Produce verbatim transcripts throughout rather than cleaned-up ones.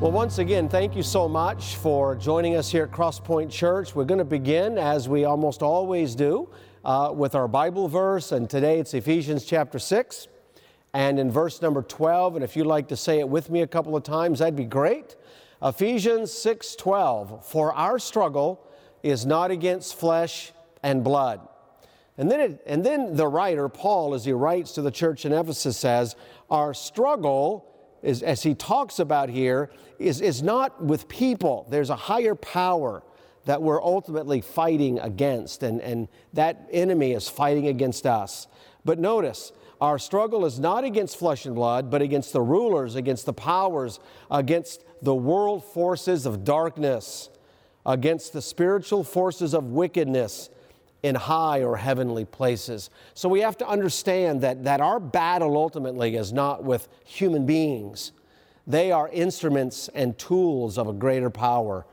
Well, once again, thank you so much for joining us here at Crosspoint Church. We're going to begin, as we almost always do, uh, with our Bible verse, and today it's Ephesians chapter six, and in verse number twelve, and if you'd like to say it with me a couple of times, that'd be great. Ephesians six twelve, for our struggle is not against flesh and blood. And then, it, and then the writer, Paul, as he writes to the church in Ephesus, says, our struggle is, as he talks about here, is, is not with people. There's a higher power that we're ultimately fighting against, and, and that enemy is fighting against us. But notice, our struggle is not against flesh and blood, but against the rulers, against the powers, against the world forces of darkness, against the spiritual forces of wickedness in high or heavenly places. So we have to understand that, that our battle ultimately is not with human beings. They are instruments and tools of a greater power.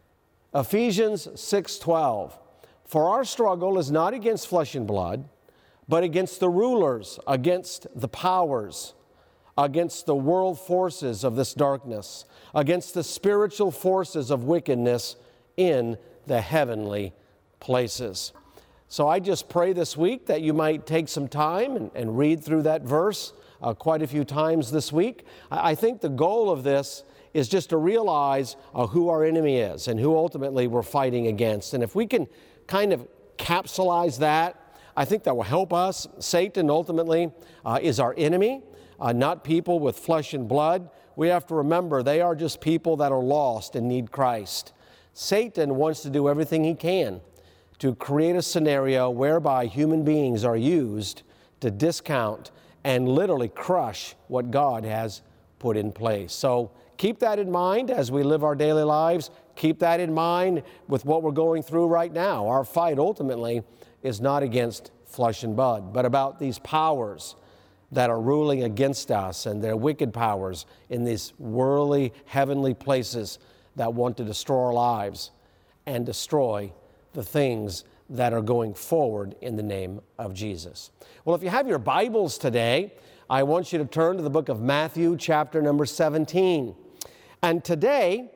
Ephesians six twelve, for our struggle is not against flesh and blood, but against the rulers, against the powers, against the world forces of this darkness, against the spiritual forces of wickedness in the heavenly places. So I just pray this week that you might take some time and, and read through that verse uh, quite a few times this week. I, I think the goal of this is just to realize uh, who our enemy is and who ultimately we're fighting against. And if we can kind of capsulize that, I think that will help us. Satan ultimately uh, is our enemy, uh, not people with flesh and blood. We have to remember they are just people that are lost and need Christ. Satan wants to do everything he can to create a scenario whereby human beings are used to discount and literally crush what God has put in place. So keep that in mind as we live our daily lives. Keep that in mind with what we're going through right now. Our fight ultimately is not against flesh and blood, but about these powers that are ruling against us and their wicked powers in these worldly, heavenly places that want to destroy our lives and destroy the things that are going forward in the name of Jesus. Well, if you have your Bibles today, I want you to turn to the book of Matthew, chapter number seventeen. And today,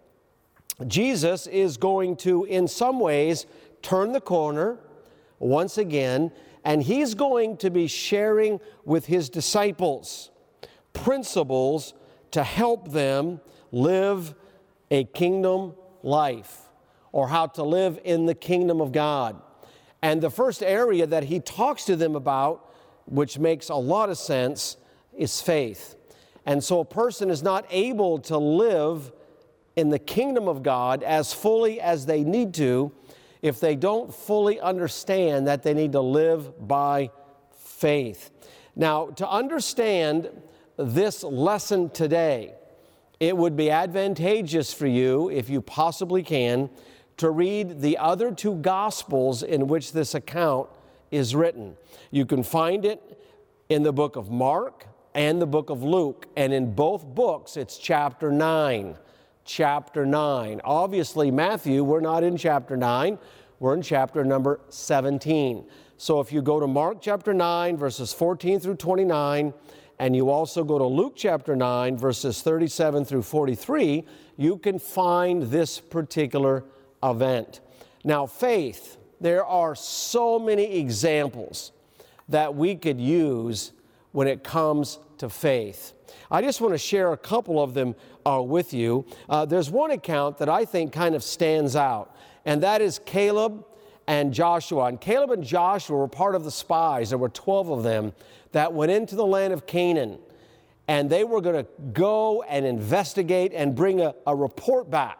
Jesus is going to, in some ways, turn the corner once again, and he's going to be sharing with his disciples principles to help them live a kingdom life, or how to live in the kingdom of God. And the first area that he talks to them about, which makes a lot of sense, is faith. And so a person is not able to live in the kingdom of God as fully as they need to if they don't fully understand that they need to live by faith. Now, to understand this lesson today, it would be advantageous for you, if you possibly can, to read the other two Gospels in which this account is written. You can find it in the book of Mark and the book of Luke, and in both books it's chapter nine. Chapter nine. Obviously, Matthew, we're not in chapter nine, we're in chapter number seventeen. So if you go to Mark chapter nine, verses fourteen through twenty-nine, and you also go to Luke chapter nine, verses thirty-seven through forty-three, you can find this particular event. Now, faith, there are so many examples that we could use when it comes to faith. I just want to share a couple of them uh, with you. Uh, there's one account that I think kind of stands out, and that is Caleb and Joshua. And Caleb and Joshua were part of the spies. There were twelve of them that went into the land of Canaan, and they were going to go and investigate and bring a, a report back.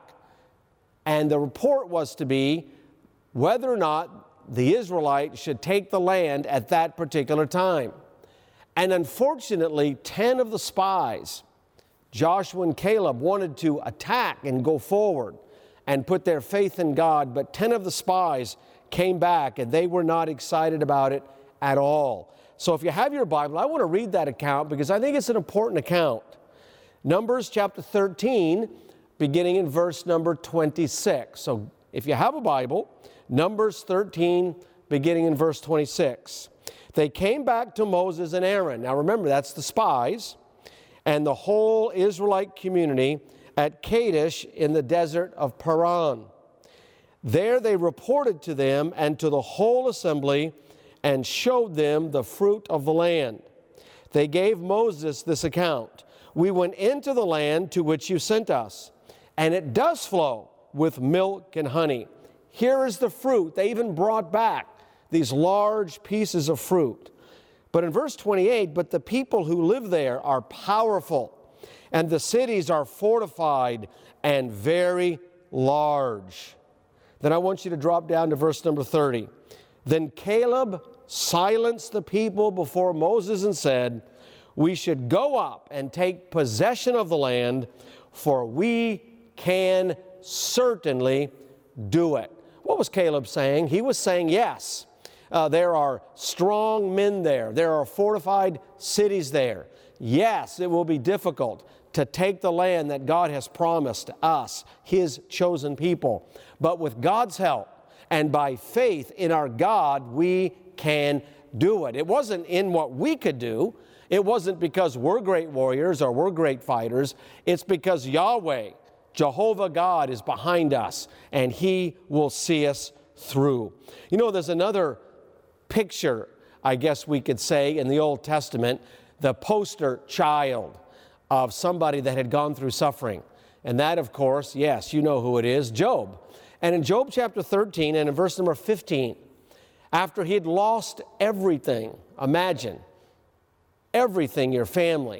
And the report was to be whether or not the Israelites should take the land at that particular time. And unfortunately, ten of the spies, Joshua and Caleb, wanted to attack and go forward and put their faith in God, but ten of the spies came back and they were not excited about it at all. So if you have your Bible, I want to read that account because I think it's an important account. Numbers chapter thirteen, beginning in verse number twenty-six. So if you have a Bible, Numbers thirteen, beginning in verse twenty-six. They came back to Moses and Aaron. Now remember, that's the spies and the whole Israelite community at Kadesh in the desert of Paran. There they reported to them and to the whole assembly and showed them the fruit of the land. They gave Moses this account: "We went into the land to which you sent us, and it does flow with milk and honey. Here is the fruit." They even brought back these large pieces of fruit. But in verse twenty-eight, "But the people who live there are powerful, and the cities are fortified and very large." Then I want you to drop down to verse number thirty. "Then Caleb silenced the people before Moses and said, 'We should go up and take possession of the land, for we can certainly do it.'" What was Caleb saying? He was saying, yes, uh, there are strong men there. There are fortified cities there. Yes, it will be difficult to take the land that God has promised us, His chosen people. But with God's help and by faith in our God, we can do it. It wasn't in what we could do. It wasn't because we're great warriors or we're great fighters. It's because Yahweh, Jehovah God, is behind us, and He will see us through. You know, there's another picture, I guess we could say, in the Old Testament, the poster child of somebody that had gone through suffering. And that, of course, yes, you know who it is, Job. And in Job chapter thirteen and in verse number fifteen, after he had lost everything, imagine, everything, your family,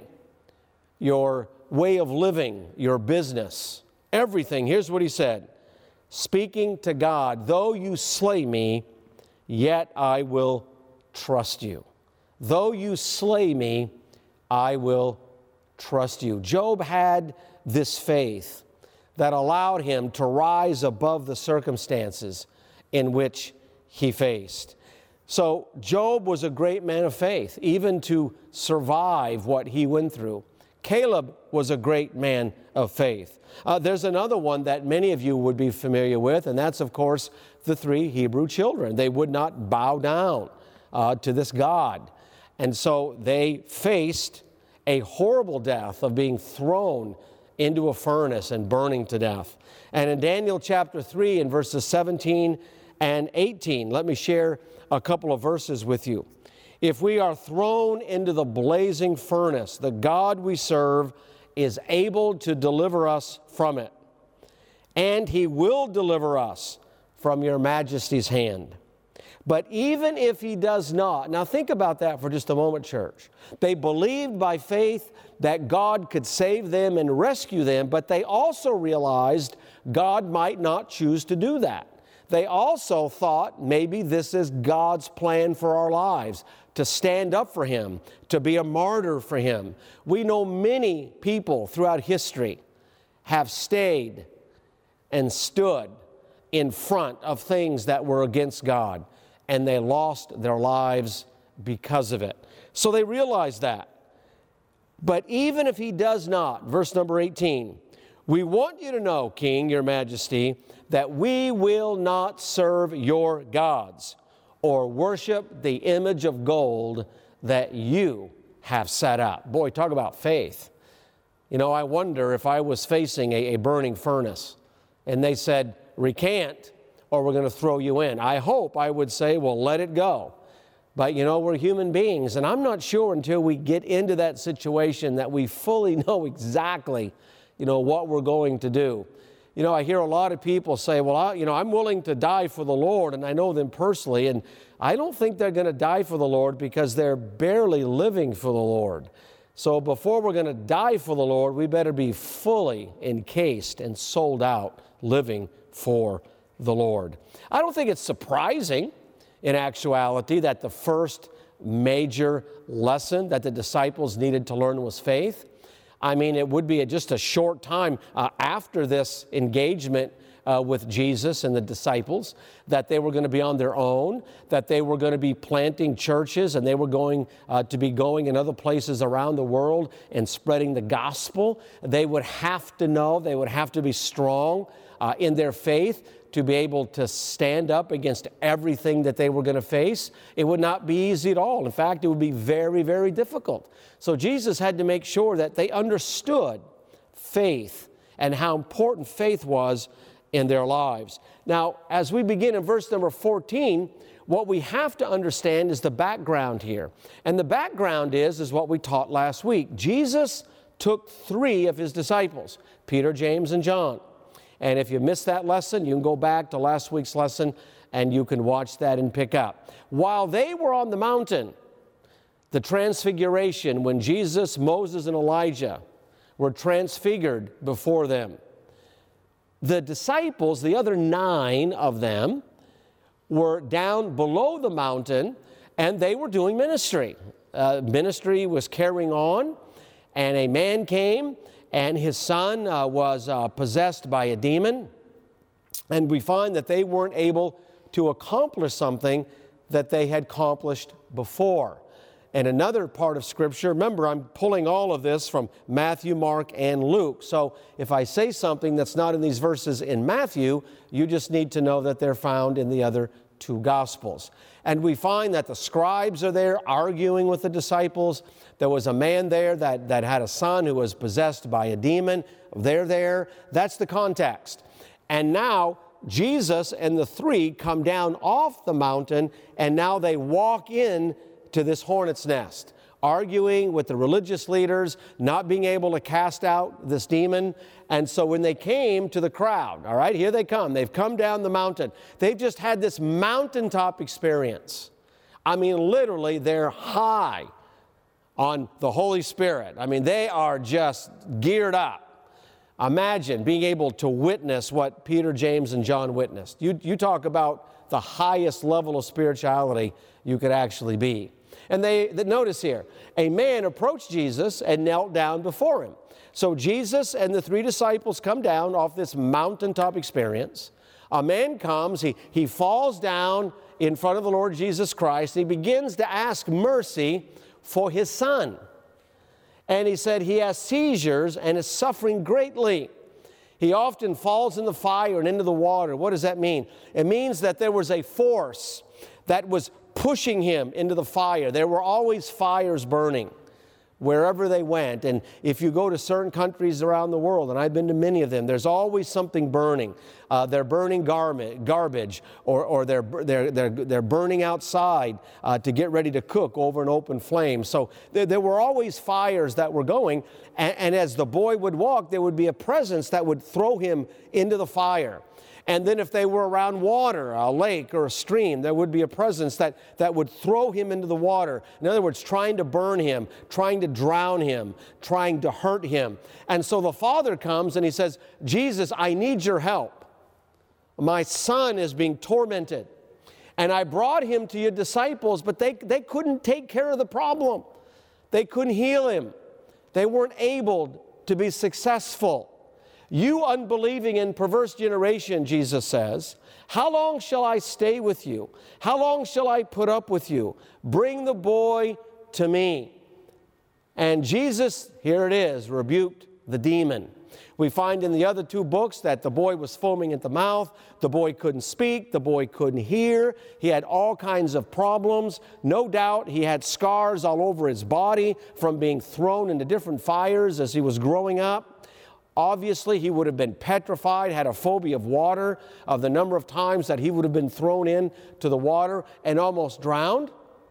your way of living, your business, everything. Here's what he said, speaking to God: "Though you slay me, yet I will trust you. Though you slay me, I will trust you." Job had this faith that allowed him to rise above the circumstances in which he faced. So Job was a great man of faith, even to survive what he went through. Caleb was a great man of faith. Uh, there's another one that many of you would be familiar with, and that's, of course, the three Hebrew children. They would not bow down uh, to this God. And so they faced a horrible death of being thrown into a furnace and burning to death. And in Daniel chapter three, in verses seventeen and eighteen, let me share a couple of verses with you. "If we are thrown into the blazing furnace, the God we serve is able to deliver us from it, and He will deliver us from your majesty's hand. But even if He does not," now think about that for just a moment, church. They believed by faith that God could save them and rescue them, but they also realized God might not choose to do that. They also thought maybe this is God's plan for our lives, to stand up for Him, to be a martyr for Him. We know many people throughout history have stayed and stood in front of things that were against God, and they lost their lives because of it. So they realized that. But even if He does not, verse number eighteen, "We want you to know, King, your majesty, that we will not serve your gods or worship the image of gold that you have set up." Boy, talk about faith. You know, I wonder if I was facing a, a burning furnace and they said, "Recant, or we're going to throw you in." I hope I would say, well, let it go. But, you know, we're human beings, and I'm not sure until we get into that situation that we fully know exactly, you know, what we're going to do. You know, I hear a lot of people say, well, I, you know, I'm willing to die for the Lord, and I know them personally, and I don't think they're going to die for the Lord because they're barely living for the Lord. So before we're going to die for the Lord, we better be fully encased and sold out living for the Lord. I don't think it's surprising in actuality that the first major lesson that the disciples needed to learn was faith. I mean, it would be just a short time uh, after this engagement uh, with Jesus and the disciples that they were going to be on their own, that they were going to be planting churches, and they were going uh, to be going in other places around the world and spreading the gospel. They would have to know, they would have to be strong uh, in their faith to be able to stand up against everything that they were going to face. It would not be easy at all. In fact, it would be very, very difficult. So Jesus had to make sure that they understood faith and how important faith was in their lives. Now, as we begin in verse number fourteen, what we have to understand is the background here. And the background is, is what we taught last week. Jesus took three of his disciples, Peter, James, and John. And if you missed that lesson, you can go back to last week's lesson and you can watch that and pick up. While they were on the mountain, the transfiguration, when Jesus, Moses, and Elijah were transfigured before them, the disciples, the other nine of them, were down below the mountain, and they were doing ministry. Uh, ministry was carrying on, and a man came, and his son uh, was uh, possessed by a demon, and we find that they weren't able to accomplish something that they had accomplished before. And another part of Scripture, remember, I'm pulling all of this from Matthew, Mark, and Luke. So if I say something that's not in these verses in Matthew, you just need to know that they're found in the other two Gospels. And we find that the scribes are there arguing with the disciples. There was a man there that, that had a son who was possessed by a demon. They're there. That's the context. And now Jesus and the three come down off the mountain, and now they walk in to this hornet's nest, arguing with the religious leaders, not being able to cast out this demon. And so when they came to the crowd, all right, here they come. They've come down the mountain. They've just had this mountaintop experience. I mean, literally, they're high on the Holy Spirit. I mean, they are just geared up. Imagine being able to witness what Peter, James, and John witnessed. You, you talk about the highest level of spirituality you could actually be. And they, they notice here, a man approached Jesus and knelt down before him. So Jesus and the three disciples come down off this mountaintop experience. A man comes, he, he falls down in front of the Lord Jesus Christ. He begins to ask mercy for his son. And he said he has seizures and is suffering greatly. He often falls in the fire and into the water. What does that mean? It means that there was a force that was pushing him into the fire. There were always fires burning wherever they went. And if you go to certain countries around the world, and I've been to many of them, there's always something burning. Uh, they're burning garment, garbage, or, or they're, they're, they're, they're burning outside uh, to get ready to cook over an open flame. So there, there were always fires that were going. And, and as the boy would walk, there would be a presence that would throw him into the fire. And then if they were around water, a lake or a stream, there would be a presence that, that would throw him into the water. In other words, trying to burn him, trying to drown him, trying to hurt him. And so the father comes and he says, Jesus, I need your help. My son is being tormented. And I brought him to your disciples, but they, they couldn't take care of the problem. They couldn't heal him. They weren't able to be successful. You unbelieving and perverse generation, Jesus says, how long shall I stay with you? How long shall I put up with you? Bring the boy to me. And Jesus, here it is, rebuked the demon. We find in the other two books that the boy was foaming at the mouth, the boy couldn't speak, the boy couldn't hear, he had all kinds of problems. No doubt he had scars all over his body from being thrown into different fires as he was growing up. Obviously, he would have been petrified, had a phobia of water, of the number of times that he would have been thrown into the water and almost drowned.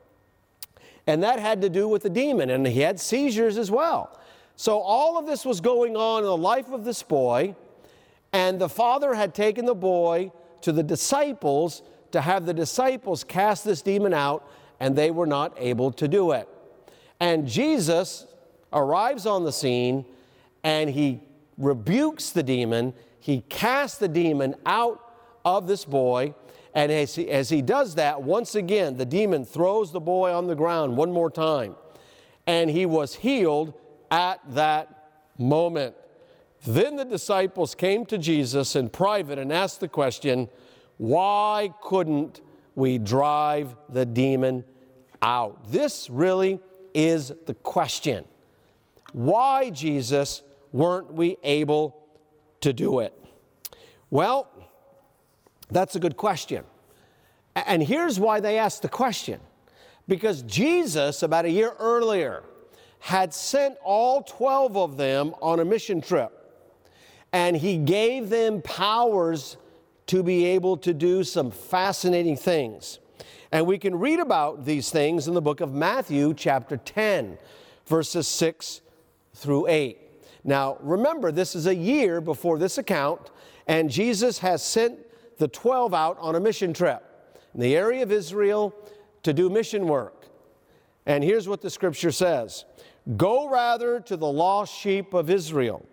And that had to do with the demon, and he had seizures as well. So all of this was going on in the life of this boy, and the father had taken the boy to the disciples to have the disciples cast this demon out, and they were not able to do it. And Jesus arrives on the scene, and he rebukes the demon. He casts the demon out of this boy. And as he, as he does that, once again, the demon throws the boy on the ground one more time. And he was healed at that moment. Then the disciples came to Jesus in private and asked the question, why couldn't we drive the demon out? This really is the question. Why, Jesus, weren't we able to do it? Well, that's a good question. And here's why they asked the question. Because Jesus, about a year earlier, had sent all twelve of them on a mission trip. and he gave them powers to be able to do some fascinating things. And we can read about these things in the book of Matthew, chapter ten, verses six through eight. Now, remember, this is a year before this account, and Jesus has sent the twelve out on a mission trip in the area of Israel to do mission work. And here's what the scripture says: "Go rather to the lost sheep of Israel.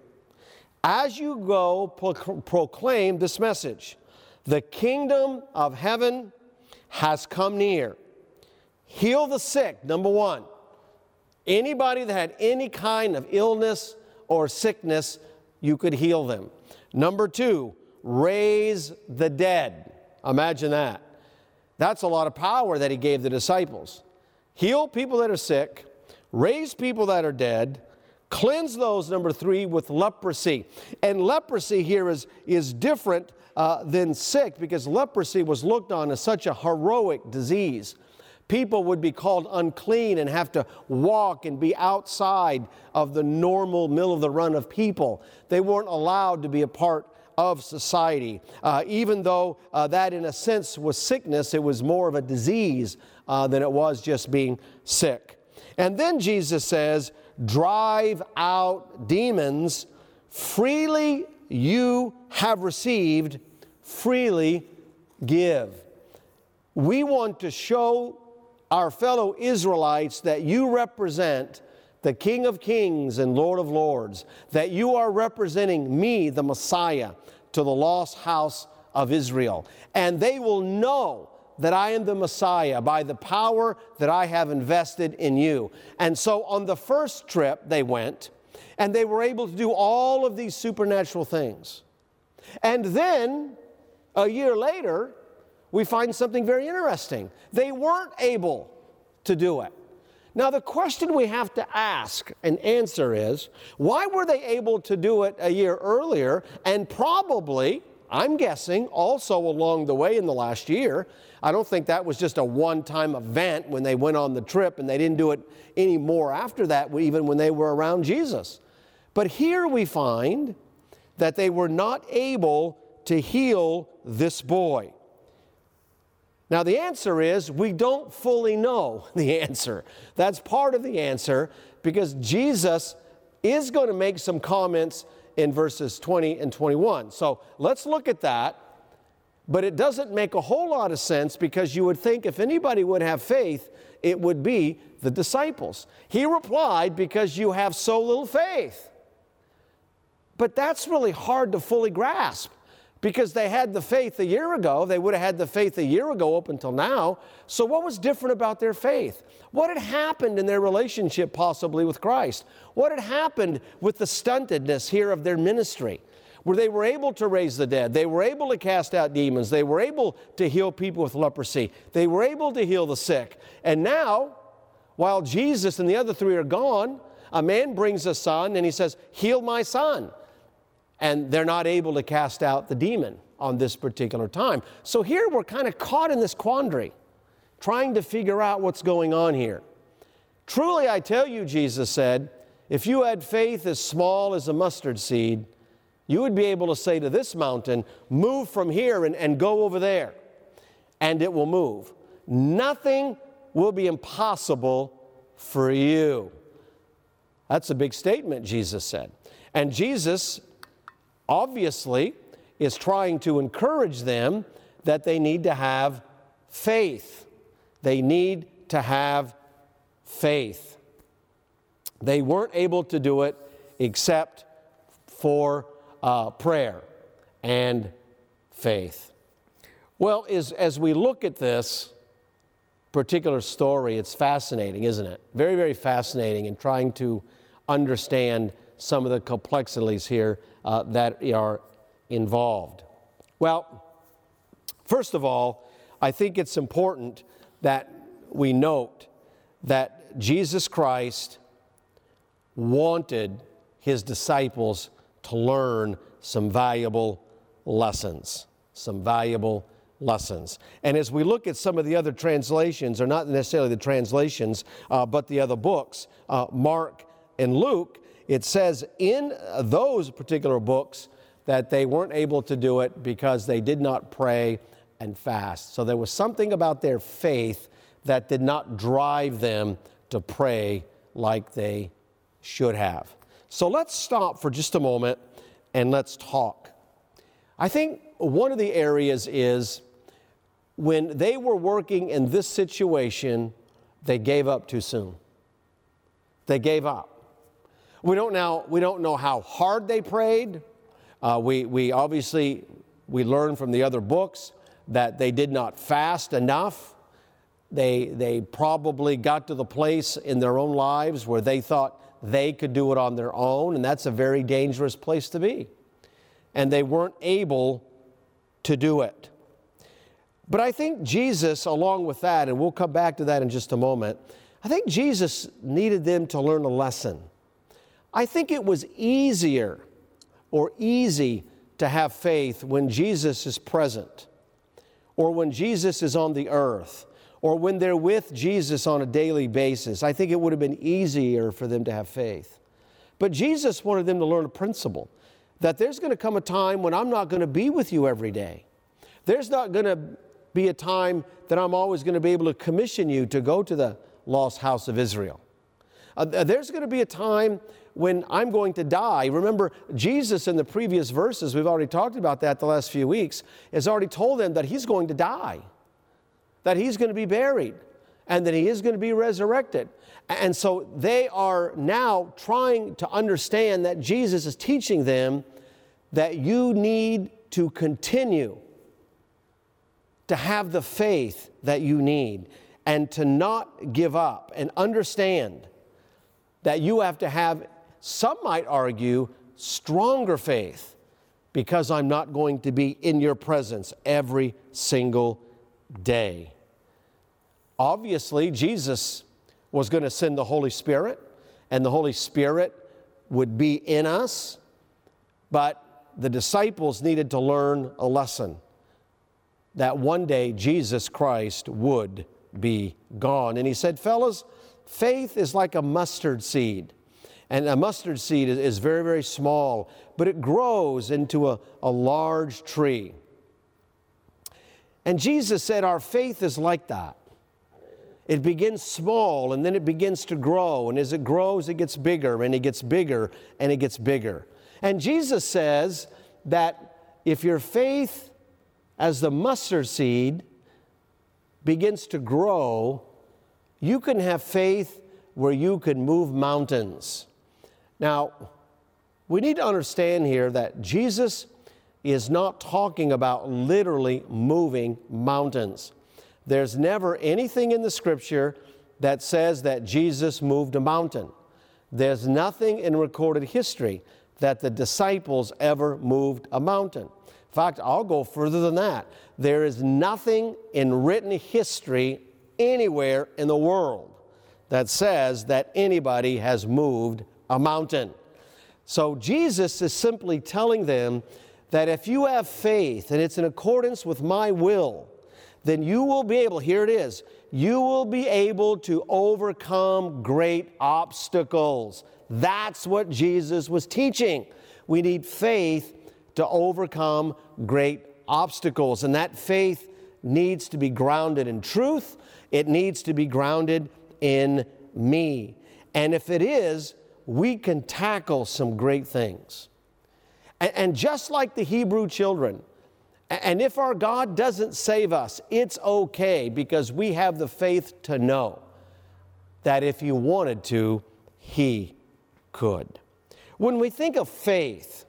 As you go, pro- proclaim this message: the kingdom of heaven has come near. Heal the sick," number one. Anybody that had any kind of illness or sickness, you could heal them. Number two, raise the dead. Imagine that. That's a lot of power that he gave the disciples. Heal people that are sick, raise people that are dead, cleanse those, number three, with leprosy. And leprosy here is, is different uh, than sick, because leprosy was looked on as such a heroic disease. People would be called unclean and have to walk and be outside of the normal middle of the run of people. They weren't allowed to be a part of society. Uh, even though uh, that in a sense was sickness, it was more of a disease uh, than it was just being sick. And then Jesus says, "Drive out demons. Freely you have received, freely give." We want to show our fellow Israelites that you represent the King of Kings and Lord of Lords, that you are representing me, the Messiah, to the lost house of Israel. And they will know that I am the Messiah by the power that I have invested in you. And so on the first trip they went, and they were able to do all of these supernatural things. And then, a year later, we find something very interesting. They weren't able to do it. Now, the question we have to ask and answer is, why were they able to do it a year earlier, and probably, I'm guessing, also along the way in the last year? I don't think that was just a one-time event when they went on the trip and they didn't do it anymore after that, even when they were around Jesus. But here we find that they were not able to heal this boy. Now, the answer is we don't fully know the answer. That's part of the answer, because Jesus is going to make some comments in verses twenty and twenty-one. So let's look at that. But it doesn't make a whole lot of sense, because you would think if anybody would have faith, it would be the disciples. He replied, "Because you have so little faith." But that's really hard to fully grasp, because they had the faith a year ago. They would have had the faith a year ago up until now. So what was different about their faith? What had happened in their relationship possibly with Christ? What had happened with the stuntedness here of their ministry, where they were able to raise the dead, they were able to cast out demons, they were able to heal people with leprosy, they were able to heal the sick. And now, while Jesus and the other three are gone, a man brings a son and he says, "Heal my son." And they're not able to cast out the demon on this particular time. So here we're kind of caught in this quandary, trying to figure out what's going on here. "Truly I tell you," Jesus said, "if you had faith as small as a mustard seed, you would be able to say to this mountain, 'Move from here and, and go over there,' and it will move. Nothing will be impossible for you." That's a big statement, Jesus said. And Jesus obviously is trying to encourage them that they need to have faith. They need to have faith. They weren't able to do it except for uh, prayer and faith. Well, as, as we look at this particular story, it's fascinating, isn't it? Very, very fascinating in trying to understand some of the complexities here uh, that are involved. Well, first of all, I think it's important that we note that Jesus Christ wanted his disciples to learn some valuable lessons, some valuable lessons. And as we look at some of the other translations, or not necessarily the translations, uh, but the other books, uh, Mark and Luke, it says in those particular books that they weren't able to do it because they did not pray and fast. So there was something about their faith that did not drive them to pray like they should have. So let's stop for just a moment and let's talk. I think one of the areas is when they were working in this situation, they gave up too soon. They gave up. We don't now, we don't know how hard they prayed. Uh, we, we obviously, we learned from the other books that they did not fast enough. They, they probably got to the place in their own lives where they thought they could do it on their own, and that's a very dangerous place to be. And they weren't able to do it. But I think Jesus, along with that, and we'll come back to that in just a moment, I think Jesus needed them to learn a lesson. I think it was easier or easy to have faith when Jesus is present, or when Jesus is on the earth, or when they're with Jesus on a daily basis. I think it would have been easier for them to have faith. But Jesus wanted them to learn a principle, that there's going to come a time when I'm not going to be with you every day. There's not going to be a time that I'm always going to be able to commission you to go to the lost house of Israel. Uh, there's going to be a time when I'm going to die. Remember, Jesus in the previous verses, we've already talked about that the last few weeks, has already told them that he's going to die, that he's going to be buried, and that he is going to be resurrected. And so they are now trying to understand that Jesus is teaching them that you need to continue to have the faith that you need and to not give up, and understand that you have to have, some might argue, stronger faith, because I'm not going to be in your presence every single day. Obviously, Jesus was going to send the Holy Spirit, and the Holy Spirit would be in us, but the disciples needed to learn a lesson, that one day Jesus Christ would be gone. And he said, fellas, faith is like a mustard seed. And a mustard seed is, is very, very small, but it grows into a, a large tree. And Jesus said our faith is like that. It begins small, and then it begins to grow. And as it grows, it gets bigger, and it gets bigger, and it gets bigger. And Jesus says that if your faith as the mustard seed begins to grow, you can have faith where you can move mountains. Now, we need to understand here that Jesus is not talking about literally moving mountains. There's never anything in the Scripture that says that Jesus moved a mountain. There's nothing in recorded history that the disciples ever moved a mountain. In fact, I'll go further than that. There is nothing in written history anywhere in the world that says that anybody has moved a mountain. So Jesus is simply telling them that if you have faith and it's in accordance with my will, then you will be able, here it is, you will be able to overcome great obstacles. That's what Jesus was teaching. We need faith to overcome great obstacles. And that faith needs to be grounded in truth. It needs to be grounded in me. And if it is, we can tackle some great things. And, and just like the Hebrew children, and if our God doesn't save us, it's okay, because we have the faith to know that if He wanted to, He could. When we think of faith,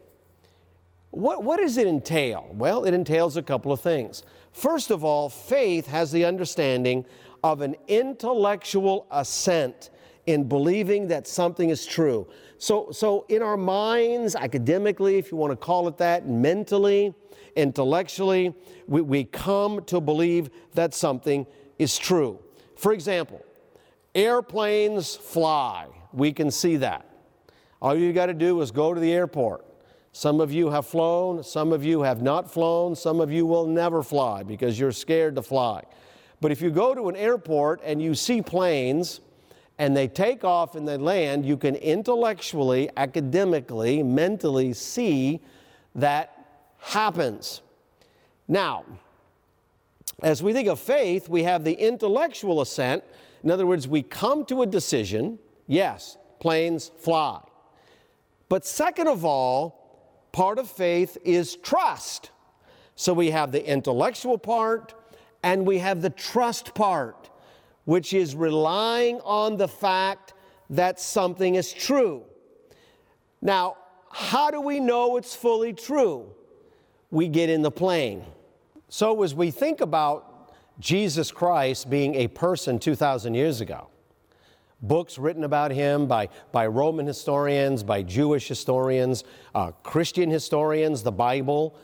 what, what does it entail? Well, it entails a couple of things. First of all, faith has the understanding of an intellectual assent in believing that something is true. So, so in our minds, academically, if you want to call it that, mentally, intellectually, we, we come to believe that something is true. For example, airplanes fly. We can see that. All you got to do is go to the airport. Some of you have flown, some of you have not flown, some of you will never fly because you're scared to fly. But if you go to an airport and you see planes and they take off and they land, you can intellectually, academically, mentally see that happens. Now, as we think of faith, we have the intellectual assent. In other words, we come to a decision, yes, planes fly. But second of all, part of faith is trust. So we have the intellectual part and we have the trust part, which is relying on the fact that something is true. Now, how do we know it's fully true? We get in the plane. So as we think about Jesus Christ being a person two thousand years ago, books written about him by, by Roman historians, by Jewish historians, uh, Christian historians, the Bible.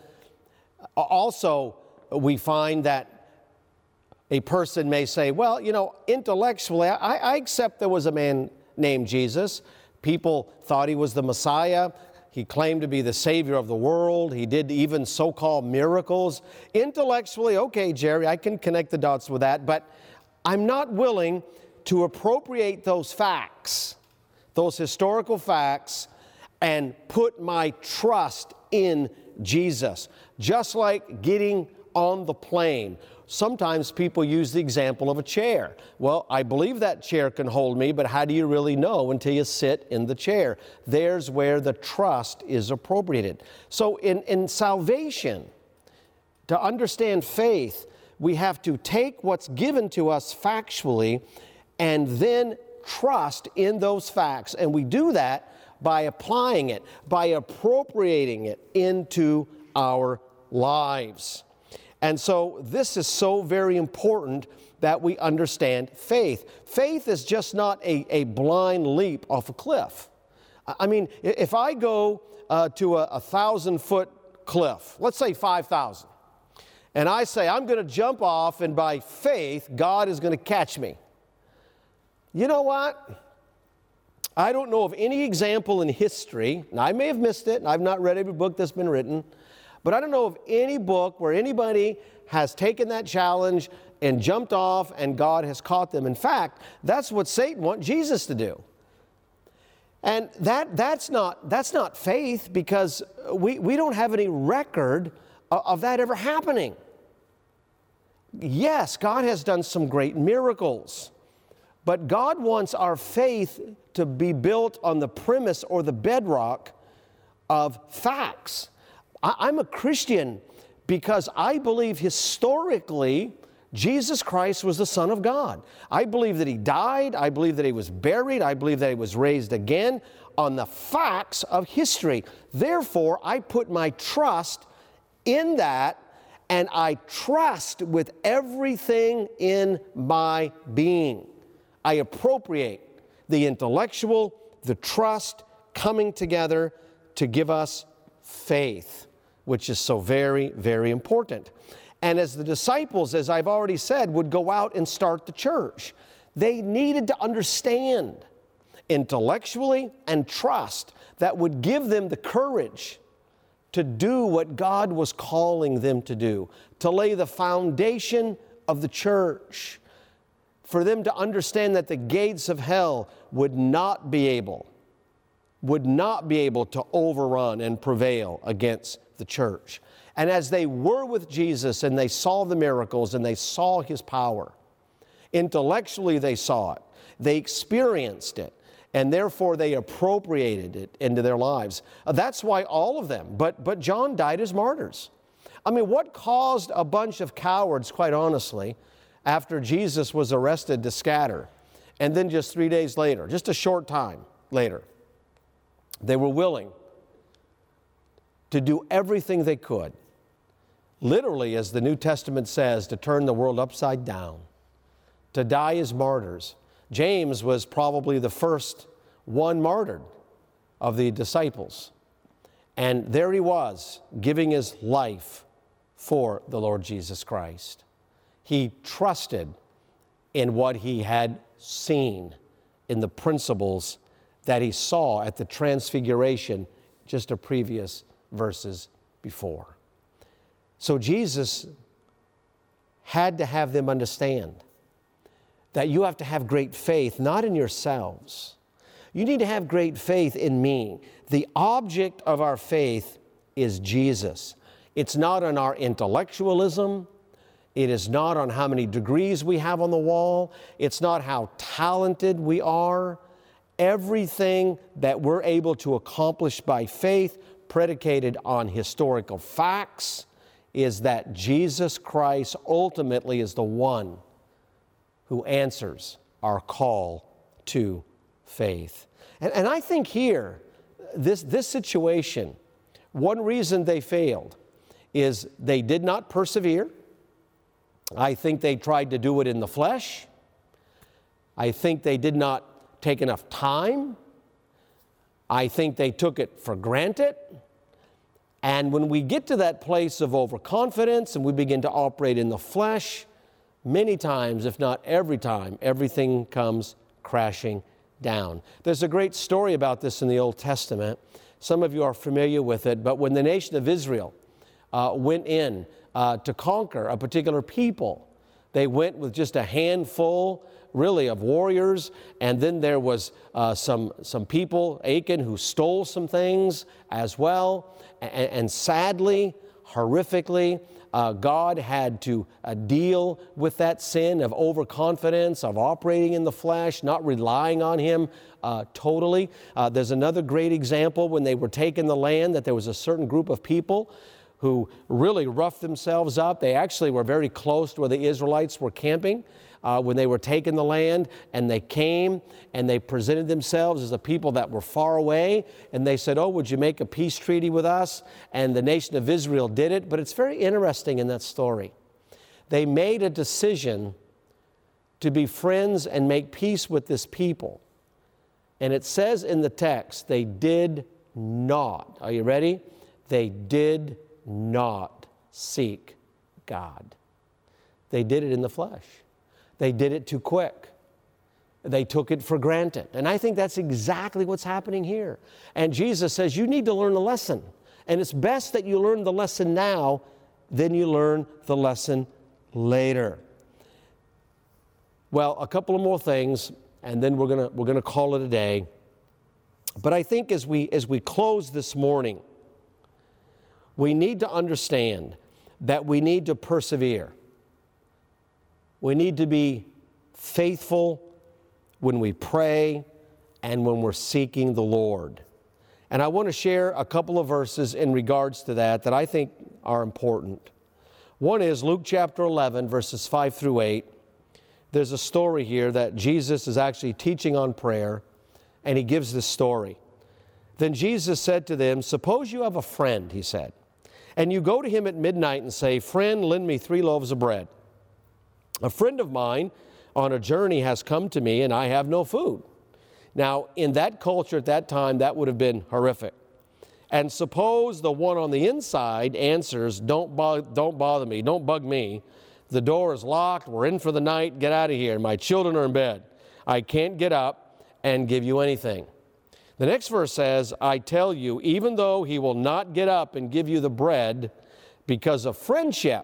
Also, we find that a person may say, well, you know, intellectually, I, I accept there was a man named Jesus. People thought he was the Messiah. He claimed to be the Savior of the world. He did even so-called miracles. Intellectually, okay, Jerry, I can connect the dots with that, but I'm not willing to appropriate those facts, those historical facts, and put my trust in Jesus. Just like getting on the plane. Sometimes people use the example of a chair. Well, I believe that chair can hold me, but how do you really know until you sit in the chair? There's where the trust is appropriated. So in, in salvation, to understand faith, we have to take what's given to us factually and then trust in those facts. And we do that by applying it, by appropriating it into our lives. And so this is so very important that we understand faith. Faith is just not a, a blind leap off a cliff. I mean, if I go uh, to a, a thousand foot cliff, let's say five thousand, and I say I'm going to jump off and by faith God is going to catch me. You know what? I don't know of any example in history, and I may have missed it, and I've not read every book that's been written, but I don't know of any book where anybody has taken that challenge and jumped off and God has caught them. In fact, that's what Satan wants Jesus to do. And that, that's, not, that's not faith, because we, we don't have any record of, of that ever happening. Yes, God has done some great miracles, but God wants our faith to be built on the premise or the bedrock of facts. I'm a Christian because I believe historically Jesus Christ was the Son of God. I believe that He died. I believe that He was buried. I believe that He was raised again on the facts of history. Therefore, I put my trust in that, and I trust with everything in my being. I appropriate the intellectual, the trust coming together to give us faith, which is so very, very important. And as the disciples, as I've already said, would go out and start the church, they needed to understand intellectually and trust that would give them the courage to do what God was calling them to do, to lay the foundation of the church, for them to understand that the gates of hell would not be able, would not be able to overrun and prevail against the church. And as they were with Jesus and they saw the miracles and they saw His power, intellectually they saw it, they experienced it, and therefore they appropriated it into their lives. That's why all of them, but, but John died as martyrs. I mean, what caused a bunch of cowards, quite honestly, after Jesus was arrested to scatter? And then just three days later, just a short time later, they were willing to do everything they could, literally, as the New Testament says, to turn the world upside down, to die as martyrs. James was probably the first one martyred of the disciples. And there he was, giving his life for the Lord Jesus Christ. He trusted in what he had seen, in the principles that he saw at the Transfiguration just a previous verses before. So Jesus had to have them understand that you have to have great faith, not in yourselves. You need to have great faith in me. The object of our faith is Jesus. It's not on our intellectualism. It is not on how many degrees we have on the wall. It's not how talented we are. Everything that we're able to accomplish by faith, predicated on historical facts, is that Jesus Christ ultimately is the one who answers our call to faith. And, and I think here, this, this situation, one reason they failed is they did not persevere. I think they tried to do it in the flesh. I think they did not take enough time. I think they took it for granted. And when we get to that place of overconfidence and we begin to operate in the flesh, many times, if not every time, everything comes crashing down. There's a great story about this in the Old Testament. Some of you are familiar with it, but when the nation of Israel uh, went in uh, to conquer a particular people, they went with just a handful, really, of warriors, and then there was uh, some, some people, Achan, who stole some things as well, and, and sadly, horrifically, uh, God had to uh, deal with that sin of overconfidence, of operating in the flesh, not relying on Him uh, totally. Uh, there's another great example when they were taking the land, that there was a certain group of people who really roughed themselves up. They actually were very close to where the Israelites were camping uh, when they were taking the land, and they came and they presented themselves as a people that were far away, and they said, oh, would you make a peace treaty with us? And the nation of Israel did it. But it's very interesting in that story. They made a decision to be friends and make peace with this people. And it says in the text, they did not. Are you ready? They did not seek God. They did it in the flesh. They did it too quick. They took it for granted. And I think that's exactly what's happening here. And Jesus says, you need to learn the lesson. And it's best that you learn the lesson now than you learn the lesson later. Well, a couple of more things, and then we're gonna we're gonna call it a day. But I think as we as we close this morning, we need to understand that we need to persevere. We need to be faithful when we pray and when we're seeking the Lord. And I want to share a couple of verses in regards to that that I think are important. One is Luke chapter eleven, verses five through eight. There's a story here that Jesus is actually teaching on prayer, and He gives this story. Then Jesus said to them, suppose you have a friend, He said, and you go to him at midnight and say, friend, lend me three loaves of bread. A friend of mine on a journey has come to me, and I have no food. Now, in that culture at that time, that would have been horrific. And suppose the one on the inside answers, don't, bo- don't bother me, don't bug me. The door is locked, we're in for the night, get out of here. My children are in bed. I can't get up and give you anything. The next verse says, I tell you, even though he will not get up and give you the bread because of friendship,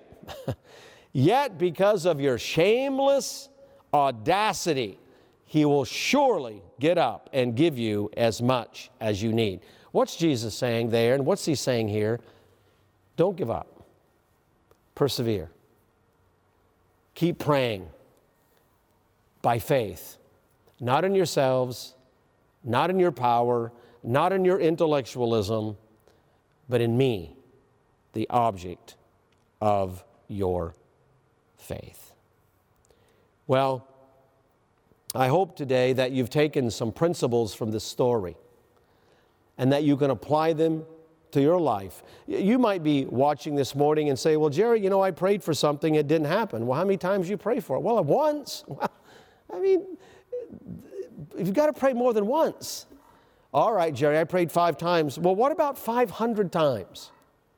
yet because of your shameless audacity, he will surely get up and give you as much as you need. What's Jesus saying there, and what's He saying here? Don't give up. Persevere. Keep praying by faith, not in yourselves, not in your power, not in your intellectualism, but in me, the object of your faith. Well, I hope today that you've taken some principles from this story and that you can apply them to your life. You might be watching this morning and say, well, Jerry, you know, I prayed for something, it didn't happen. Well, how many times did you pray for it? Well, once. Well, I mean, you've got to pray more than once. All right, Jerry, I prayed five times. Well, what about five hundred times?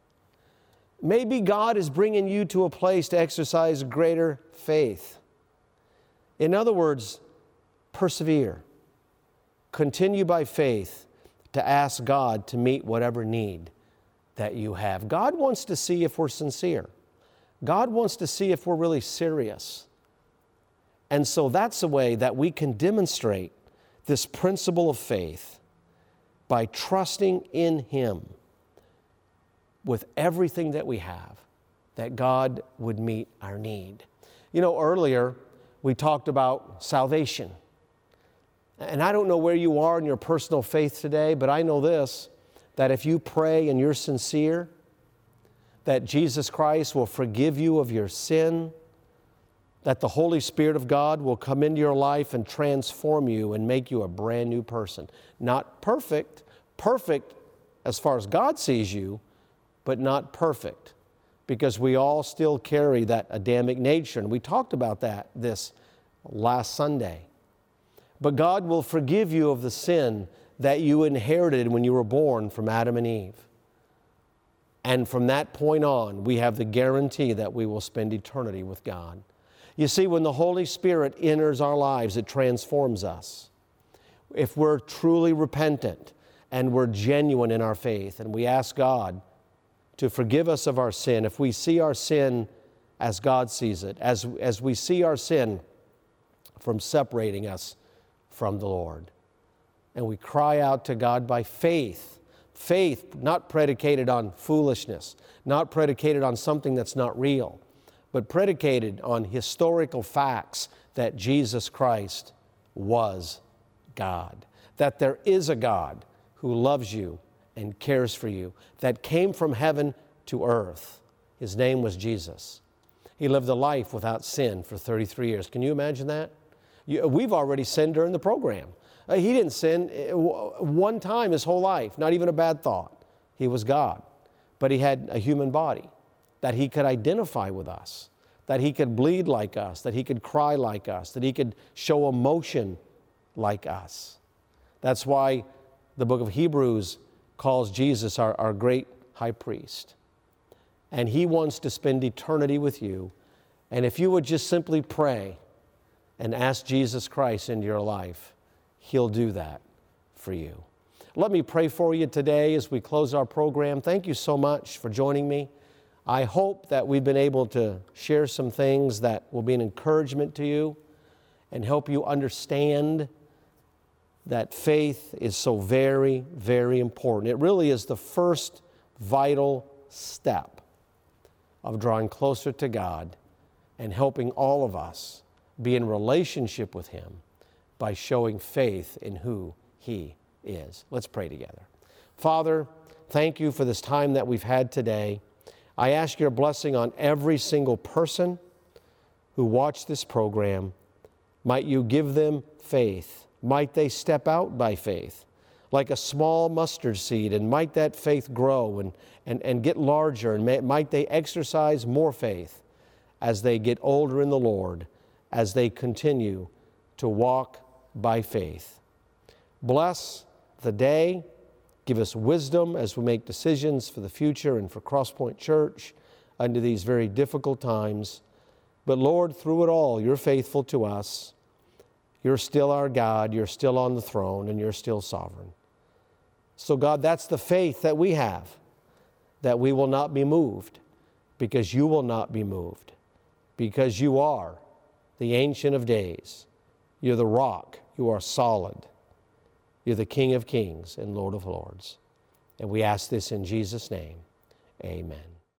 Maybe God is bringing you to a place to exercise greater faith. In other words, persevere. Continue by faith to ask God to meet whatever need that you have. God wants to see if we're sincere. God wants to see if we're really serious. And so that's a way that we can demonstrate this principle of faith by trusting in Him with everything that we have, that God would meet our need. You know, earlier we talked about salvation. And I don't know where you are in your personal faith today, but I know this, that if you pray and you're sincere, that Jesus Christ will forgive you of your sin, that the Holy Spirit of God will come into your life and transform you and make you a brand new person. Not perfect, perfect as far as God sees you, but not perfect, because we all still carry that Adamic nature. And we talked about that this last Sunday. But God will forgive you of the sin that you inherited when you were born from Adam and Eve. And from that point on, we have the guarantee that we will spend eternity with God. You see, when the Holy Spirit enters our lives, it transforms us. If we're truly repentant and we're genuine in our faith and we ask God to forgive us of our sin, if we see our sin as God sees it, as, as we see our sin from separating us from the Lord, and we cry out to God by faith, faith not predicated on foolishness, not predicated on something that's not real, but predicated on historical facts that Jesus Christ was God, that there is a God who loves you and cares for you, that came from heaven to earth. His name was Jesus. He lived a life without sin for thirty-three years. Can you imagine that? You, we've already sinned during the program. Uh, he didn't sin one time his whole life, not even a bad thought. He was God, but he had a human body, that he could identify with us, that he could bleed like us, that he could cry like us, that he could show emotion like us. That's why the book of Hebrews calls Jesus our, our great high priest. And he wants to spend eternity with you. And if you would just simply pray and ask Jesus Christ into your life, he'll do that for you. Let me pray for you today as we close our program. Thank you so much for joining me. I hope that we've been able to share some things that will be an encouragement to you and help you understand that faith is so very, very important. It really is the first vital step of drawing closer to God and helping all of us be in relationship with Him by showing faith in who He is. Let's pray together. Father, thank you for this time that we've had today. I ask your blessing on every single person who watched this program. Might you give them faith. Might they step out by faith like a small mustard seed, and might that faith grow and, and, and get larger, and may, might they exercise more faith as they get older in the Lord, as they continue to walk by faith. Bless the day. Give us wisdom as we make decisions for the future and for Crosspoint Church under these very difficult times. But Lord, through it all, you're faithful to us. You're still our God. You're still on the throne, and you're still sovereign. So God, that's the faith that we have, that we will not be moved, because you will not be moved, because you are the Ancient of Days. You're the rock. You are solid. You're the King of Kings and Lord of Lords. And we ask this in Jesus' name. Amen.